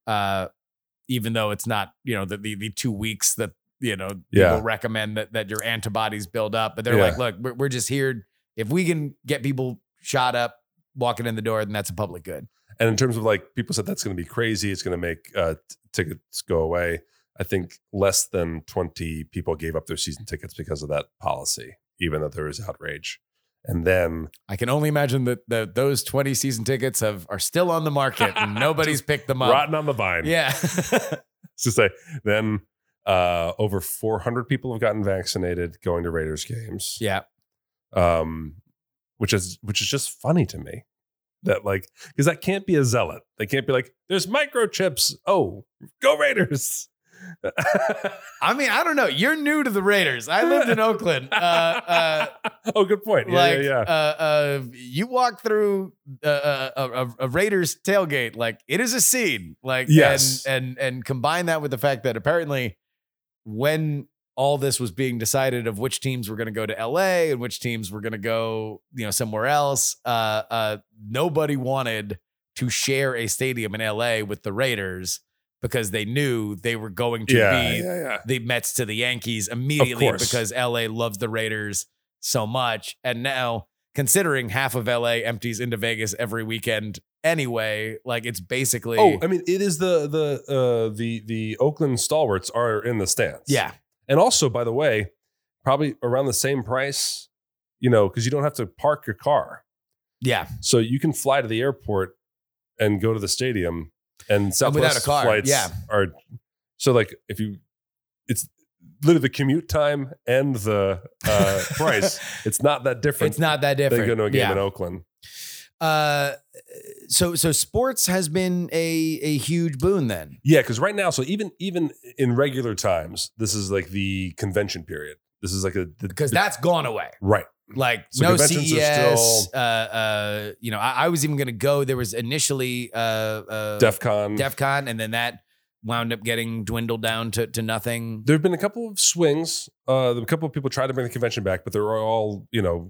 even though it's not, the 2 weeks that, people recommend that your antibodies build up. But they're like, look, we're just here. If we can get people shot up walking in the door, then that's a public good. And in terms of like, people said that's going to be crazy. It's going to make tickets go away. I think less than 20 people gave up their season tickets because of that policy, even though there was outrage. And then I can only imagine that those 20 season tickets are still on the market and nobody's picked them up. Rotten on the vine. Yeah. To say, then over 400 people have gotten vaccinated going to Raiders games. Yeah. Which is just funny to me. That because that can't be a zealot. They can't be like, there's microchips. Oh, go Raiders. I mean, I don't know. You're new to the Raiders. I lived in Oakland. Oh, good point. Yeah. You walk through a Raiders tailgate, it is a scene. Yes. And combine that with the fact that apparently when all this was being decided of which teams were going to go to LA and which teams were going to go, somewhere else, nobody wanted to share a stadium in LA with the Raiders, because they knew they were going to be the Mets to the Yankees immediately, because LA loves the Raiders so much. And now, considering half of LA empties into Vegas every weekend anyway, it's basically. Oh, I mean, it is the Oakland stalwarts are in the stands. Yeah. And also, by the way, probably around the same price, because you don't have to park your car. Yeah. So you can fly to the airport and go to the stadium. And Southwest flights are so if it's literally the commute time and the price. It's not that different. It's not that different. Than going to a game in Oakland. So sports has been a huge boon then. Yeah, because right now, so even in regular times, this is the convention period. This is because that's gone away. Right. So no CES. I was even going to go. There was initially DEF CON, and then that wound up getting dwindled down to nothing. There have been a couple of swings. A couple of people tried to bring the convention back, but they're all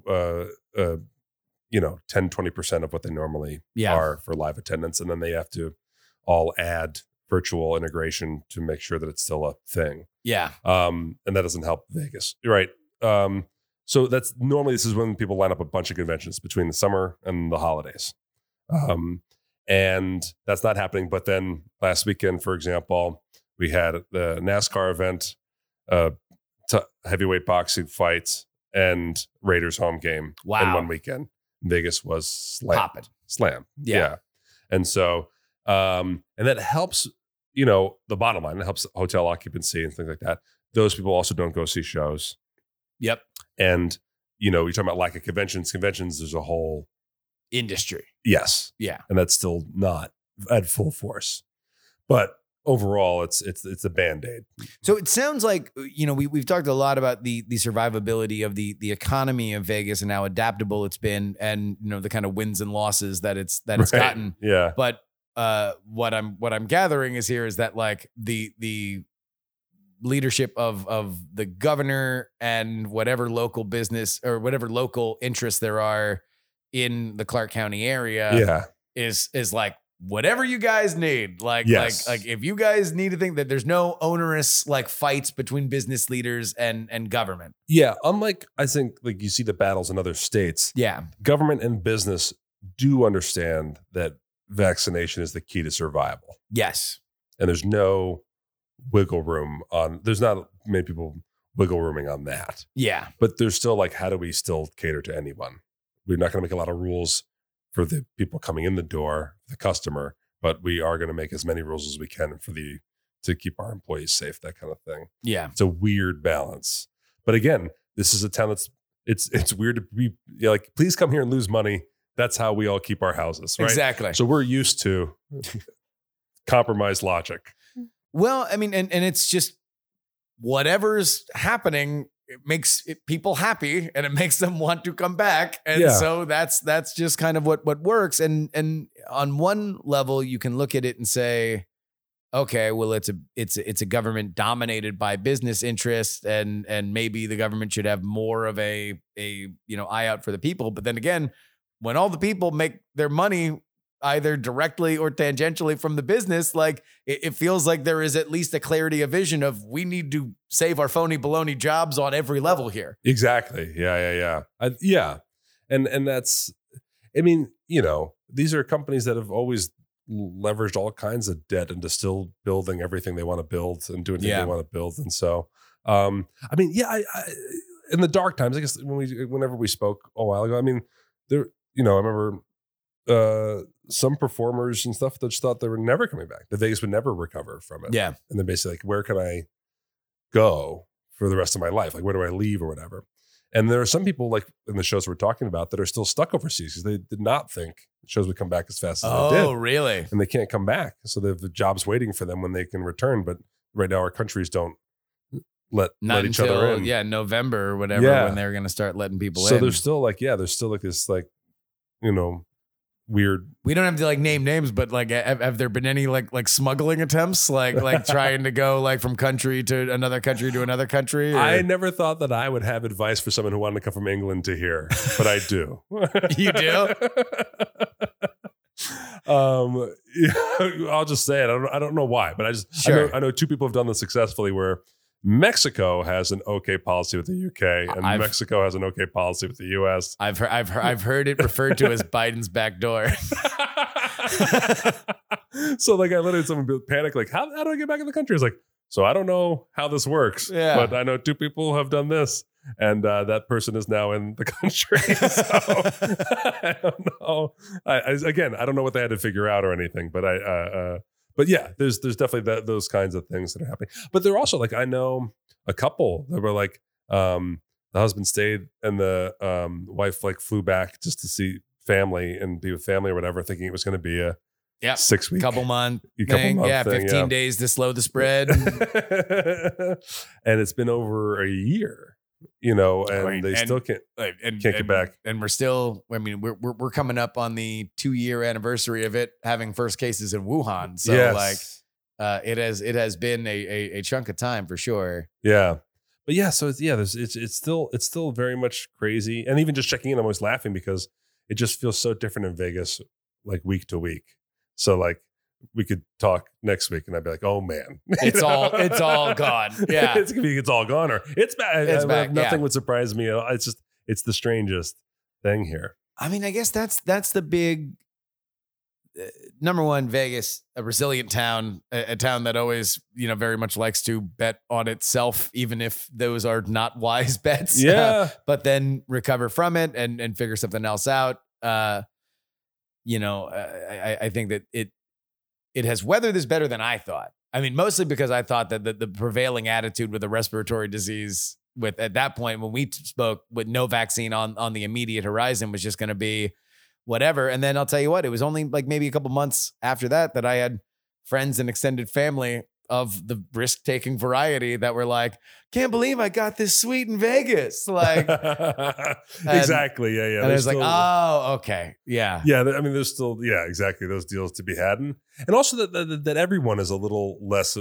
10-20% of what they normally are for live attendance, and then they have to all add virtual integration to make sure that it's still a thing. Yeah. And that doesn't help Vegas. You're right. So this is when people line up a bunch of conventions between the summer and the holidays. And that's not happening. But then last weekend, for example, we had the NASCAR event, heavyweight boxing fights, and Raiders home game in one weekend. Vegas was slam. Yeah. And so, and that helps, the bottom line. It helps hotel occupancy and things like that. Those people also don't go see shows. Yep. And, you're talking about lack of conventions. There's a whole industry. Yes. Yeah. And that's still not at full force. But overall, it's a Band-Aid. So it sounds like, we've talked a lot about the survivability of the economy of Vegas and how adaptable it's been, and, the kind of wins and losses that it's gotten. Yeah. But what I'm gathering is that the leadership of the governor and whatever local business or whatever local interests there are in the Clark County area is whatever you guys need. If you guys need to think that there's no onerous fights between business leaders and government. Yeah. Unlike, I think, you see the battles in other states. Yeah. Government and business do understand that vaccination is the key to survival. Yes. And there's no wiggle room there's not many people wiggle rooming on that. Yeah. But there's still how do we still cater to anyone? We're not going to make a lot of rules for the people coming in the door, the customer, but we are going to make as many rules as we can to keep our employees safe, that kind of thing. Yeah. It's a weird balance. But again, this is a town it's weird to be please come here and lose money. That's how we all keep our houses, right? Exactly. So we're used to compromise logic. Well, I mean, and it's just whatever's happening, it makes people happy and it makes them want to come back. And so that's just kind of what works. And on one level, you can look at it and say, okay, well, it's a government dominated by business interests, and maybe the government should have more of a eye out for the people. But then again, when all the people make their money either directly or tangentially from the business, like it feels like there is at least a clarity of vision of we need to save our phony baloney jobs on every level here. Exactly. Yeah. And that's, I mean, these are companies that have always leveraged all kinds of debt into still building everything they want to build and doing things they want to build. And so, I in the dark times, I guess whenever we spoke a while ago, I mean, there, I remember some performers and stuff that just thought they were never coming back. That Vegas would never recover from it. Yeah. And then basically like, where can I go for the rest of my life? Like, where do I leave or whatever? And there are some people like in the shows we're talking about that are still stuck overseas because they did not think shows would come back as fast as they did. Oh, really? And they can't come back. So they have the jobs waiting for them when they can return. But right now our countries don't let each other in. Yeah, November or whatever when they're going to start letting people in. So there's still like, there's still like this like, weird. We don't have to like name names, but like, have there been any like smuggling attempts, like trying to go like from country to another country to another country? Or? I never thought that I would have advice for someone who wanted to come from England to here, but I do. You do? I'll just say it. I don't know why, but I know two people have done this successfully where Mexico has an okay policy with the UK, and Mexico has an okay policy with the US. I've heard it referred to as Biden's back door. So like I literally someone panic like how do I get back in the country? It's like, so I don't know how this works, but I know two people have done this, and that person is now in the country. So I don't know. I don't know what they had to figure out or anything, but But yeah, there's definitely those kinds of things that are happening. But they're also like, I know a couple that were like, the husband stayed and the wife like flew back just to see family and be with family or whatever, thinking it was going to be a 6 week, couple month thing. 15 days to slow the spread. And it's been over a year. They still can't get back. And we're still, I mean, we're coming up on the 2-year anniversary of it having first cases in Wuhan. So it has been a chunk of time for sure. Yeah. But yeah, so it's still very much crazy. And even just checking in, I'm always laughing because it just feels so different in Vegas, like week to week. So like, we could talk next week and I'd be like, oh man, it's all gone. Yeah. It's all gone or it's bad. It's back. Nothing would surprise me. It's the strangest thing here. I mean, I guess that's the big number one. Vegas, a resilient town, a town that always, very much likes to bet on itself, even if those are not wise bets. Yeah. But then recover from it and figure something else out. I think that it has weathered this better than I thought. I mean, mostly because I thought that the prevailing attitude with a respiratory disease at that point, when we spoke with no vaccine on the immediate horizon, was just going to be whatever. And then I'll tell you what, it was only like maybe a couple months after that I had friends and extended family of the risk-taking variety that were like, can't believe I got this suite in Vegas. Like, exactly. Yeah. And I was like, oh, okay. Yeah. Yeah. I mean, there's still, exactly. Those deals to be had. And also that everyone is a little less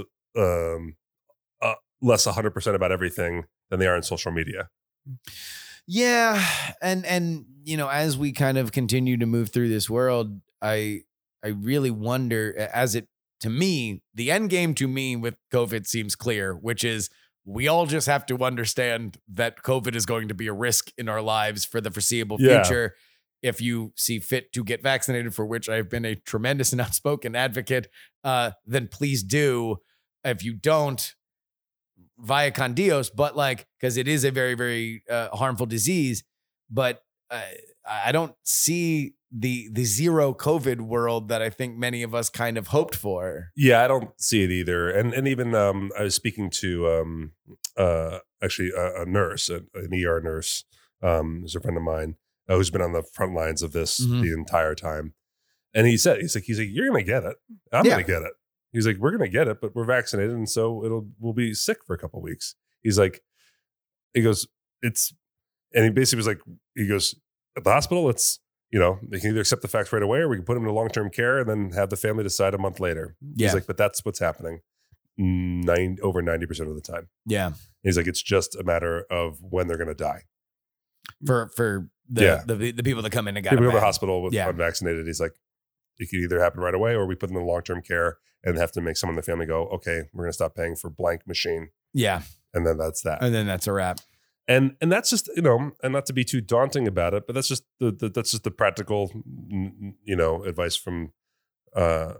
100% about everything than they are in social media. Yeah. And, as we kind of continue to move through this world, I really wonder to me, the end game to me with COVID seems clear, which is we all just have to understand that COVID is going to be a risk in our lives for the foreseeable future. If you see fit to get vaccinated, for which I've been a tremendous and outspoken advocate, then please do. If you don't, via con Dios, but because it is a very, very harmful disease, but I don't see the zero COVID world that I think many of us kind of hoped for. Yeah, I don't see it either. And even I was speaking to actually a nurse, an ER nurse, who's a friend of mine who's been on the front lines of this the entire time. And he's like, you're going to get it. I'm going to get it. He's like, we're going to get it, but we're vaccinated. And so we'll be sick for a couple of weeks. He goes, and he basically was like, he goes, at the hospital, it's, they can either accept the facts right away or we can put them into long-term care and then have the family decide a month later. Yeah. He's like, but that's what's happening over 90% of the time. Yeah. He's like, it's just a matter of when they're going to die. For the people that come in and got people go to the hospital with unvaccinated. He's like, it could either happen right away, or we put them in long-term care and have to make someone in the family go, okay, we're going to stop paying for blank machine. Yeah. And then that's that. And then that's a wrap. And that's just, and not to be too daunting about it, but that's just the practical, advice from a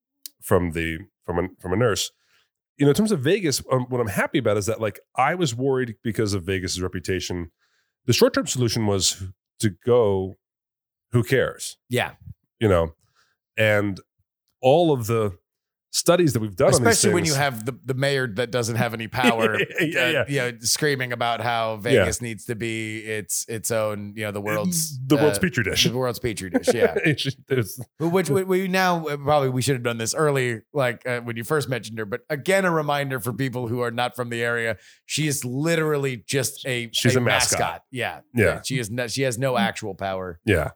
nurse. In terms of Vegas, what I'm happy about is that, like, I was worried because of Vegas's reputation. The short-term solution was to go, who cares? Yeah. And all of the studies that we've done on these especially when things, you have the mayor that doesn't have any power, screaming about how Vegas needs to be its own, the world's petri dish. The world's petri dish, yeah. Which we now probably we should have done this early, like when you first mentioned her. But again, a reminder for people who are not from the area: she is literally just she's a mascot. Yeah. She has no actual power. Yeah.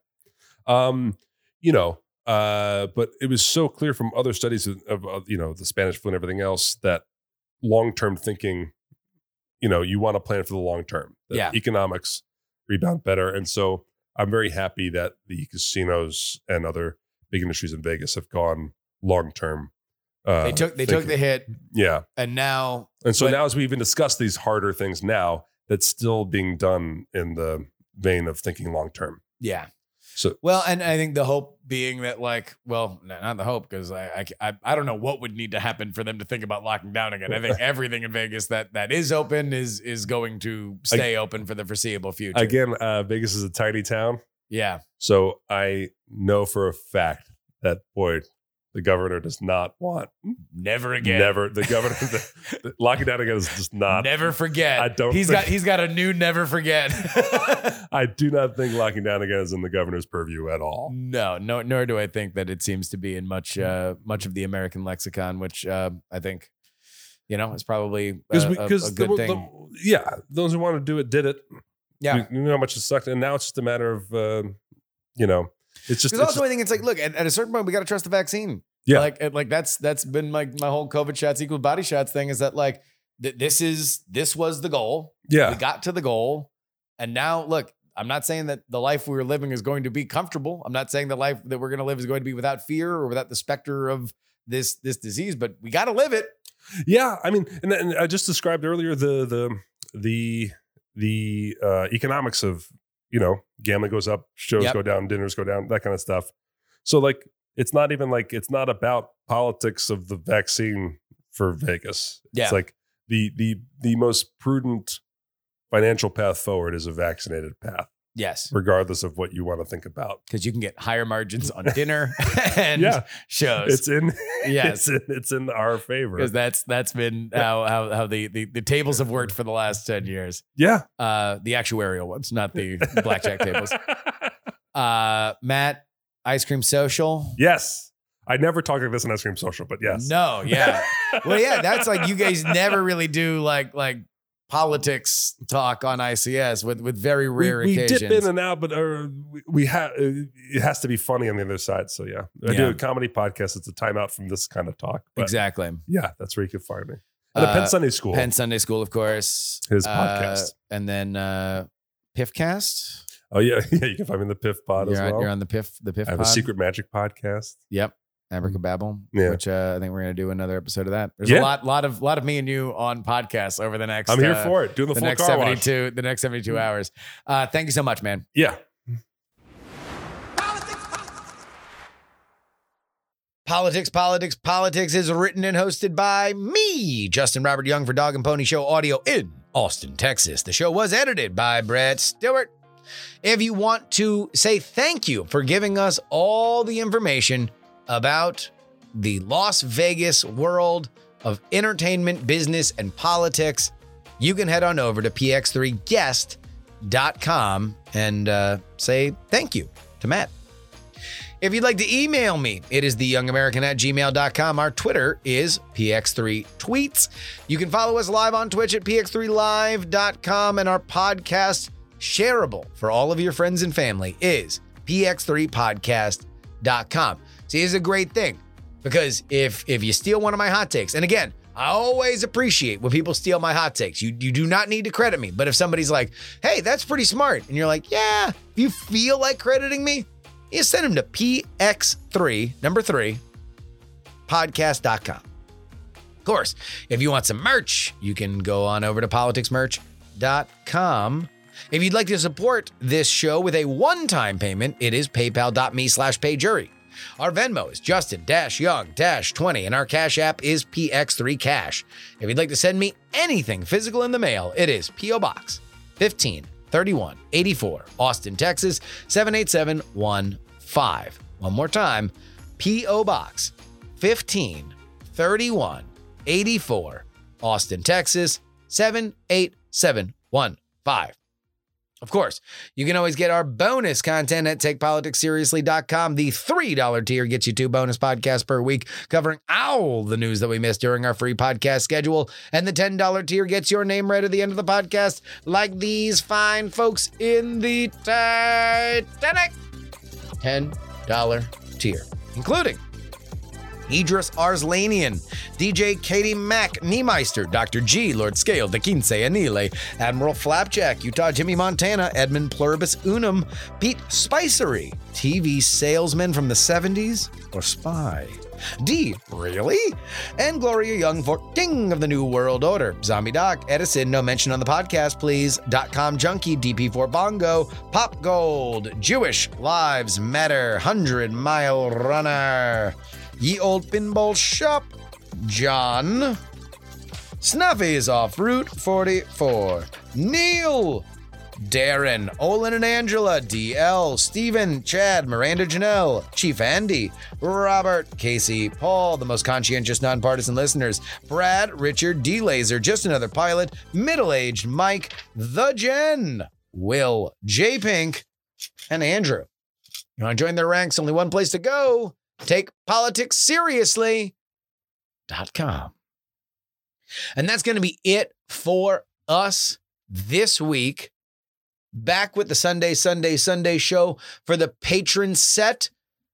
But it was so clear from other studies of the Spanish flu and everything else that long-term thinking, you want to plan for the long term. That economics rebound better. And so I'm very happy that the casinos and other big industries in Vegas have gone long-term. They took the hit. Yeah. And now. And so now, as we even discuss these harder things now, that's still being done in the vein of thinking long-term. Yeah. So, well, and I think the hope being that, like, well, not the hope, because I don't know what would need to happen for them to think about locking down again. I think everything in Vegas that is open is going to stay open for the foreseeable future. Again, Vegas is a tiny town. Yeah. So I know for a fact that, the governor does not want never again. Never the governor the locking down again is just not. Never forget. I don't. He's got a new never forget. I do not think locking down again is in the governor's purview at all. No, nor do I think that it seems to be in much of the American lexicon, which I think is probably a good thing. Those who want to do it did it. Yeah, you know how much it sucked, and now it's just a matter of It's just I think it's like, look, at a certain point, we got to trust the vaccine. Yeah, like that's been my whole COVID shots equal body shots thing. Is that like this was the goal? Yeah, we got to the goal, and now look, I'm not saying that the life we were living is going to be comfortable. I'm not saying the life that we're going to live is going to be without fear or without the specter of this disease, but we got to live it. Yeah, I mean, and I just described earlier the economics of. Gambling goes up, shows go down, dinners go down, that kind of stuff. So like, it's not about politics of the vaccine for Vegas. Yeah. It's like the most prudent financial path forward is a vaccinated path. Yes. Regardless of what you want to think about. Because you can get higher margins on dinner and shows. It's in our favor. Because that's been how the tables have worked for the last 10 years. Yeah. The actuarial ones, not the blackjack tables. Matt, Ice Cream Social. Yes. I never talk like this on Ice Cream Social, but yes. No, yeah. Well, yeah, that's like you guys never really do like politics talk on ICS with very rare occasions. We dip in and out, but we have it has to be funny on the other side. So yeah, I do a comedy podcast. It's a timeout from this kind of talk. But exactly. Yeah, that's where you can find me. And Penn Sunday School. Penn Sunday School, of course. His podcast. And then Piffcast. Oh yeah, you can find me in the Piff Pod as well. You're on the Piff I have pod. a Secret Magic podcast. Yep. Abracababble, which I think we're going to do another episode of that. There's a lot of me and you on podcasts over the next. I'm here for it. Doing the full next car 72, wash. The next 72 hours. Thank you so much, man. Yeah. Politics is written and hosted by me, Justin Robert Young, for Dog and Pony Show Audio in Austin, Texas. The show was edited by Brett Stewart. If you want to say thank you for giving us all the information about the Las Vegas world of entertainment, business, and politics, you can head on over to px3guest.com and say thank you to Matt. If you'd like to email me, it is theyoungamerican@gmail.com. Our Twitter is px3tweets. You can follow us live on Twitch at px3live.com, and our podcast, shareable for all of your friends and family, is px3podcast.com. See, this is a great thing, because if you steal one of my hot takes, and again, I always appreciate when people steal my hot takes. You do not need to credit me, but if somebody's like, hey, that's pretty smart, and you're like, yeah, if you feel like crediting me, you send them to px3, number 3, podcast.com. Of course, if you want some merch, you can go on over to politicsmerch.com. If you'd like to support this show with a one-time payment, it is paypal.me/payjury. Our Venmo is Justin-Young-20, and our Cash App is PX3Cash. If you'd like to send me anything physical in the mail, it is P.O. Box 153184, Austin, Texas 78715. One more time, P.O. Box 153184, Austin, Texas 78715. Of course, you can always get our bonus content at TakePoliticsSeriously.com. The $3 tier gets you 2 bonus podcasts per week, covering all the news that we missed during our free podcast schedule. And the $10 tier gets your name read at the end of the podcast, like these fine folks in the Titanic. $10 tier, including Idris Arslanian, DJ Katie Mack, Niemeister, Dr. G, Lord Scale, De Quince, Anile, Admiral Flapjack, Utah Jimmy Montana, Edmund Pluribus Unum, Pete Spicery, TV salesman from the 70s, or spy? D, really? And Gloria Young for King of the New World Order, Zombie Doc, Edison, no mention on the podcast, please, .com Junkie, DP4 Bongo, Pop Gold, Jewish Lives Matter, 100 Mile Runner, Ye Old Pinball Shop, John, Snuffy's off Route 44, Neil, Darren, Olin and Angela, DL, Stephen, Chad, Miranda Janelle, Chief Andy, Robert, Casey, Paul, the most conscientious nonpartisan listeners, Brad, Richard, D-Laser, Just Another Pilot, Middle-Aged Mike, The Jen, Will, J-Pink, and Andrew. You want to join their ranks? Only one place to go. TakePoliticsSeriously.com. And that's going to be it for us this week. Back with the Sunday show for the patron set.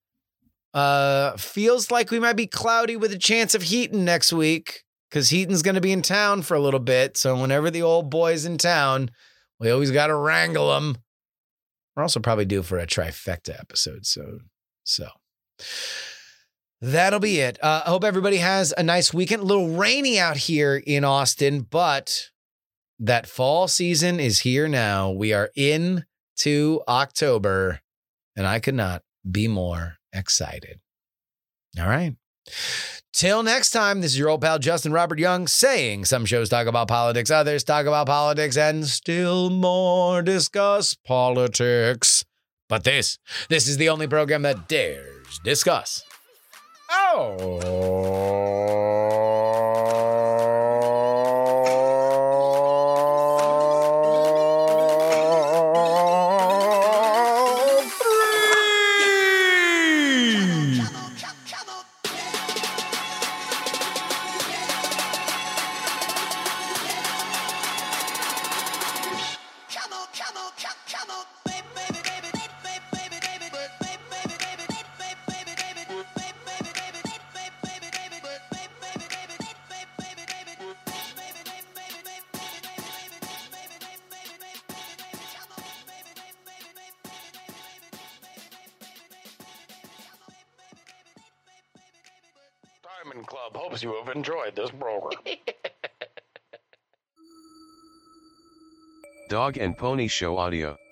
Feels like we might be cloudy with a chance of Heaton next week, because Heaton's going to be in town for a little bit. So whenever the old boy's in town, we always got to wrangle them. We're also probably due for a trifecta episode. So that'll be it. I hope everybody has a nice weekend. A little rainy out here in Austin, but that fall season is here now. We are into October, and I could not be more excited. All right. Till next time, this is your old pal Justin Robert Young saying some shows talk about politics, others talk about politics, and still more discuss politics. But this is the only program that dares discuss. Diamond Club hopes you have enjoyed this program. Dog and Pony Show audio.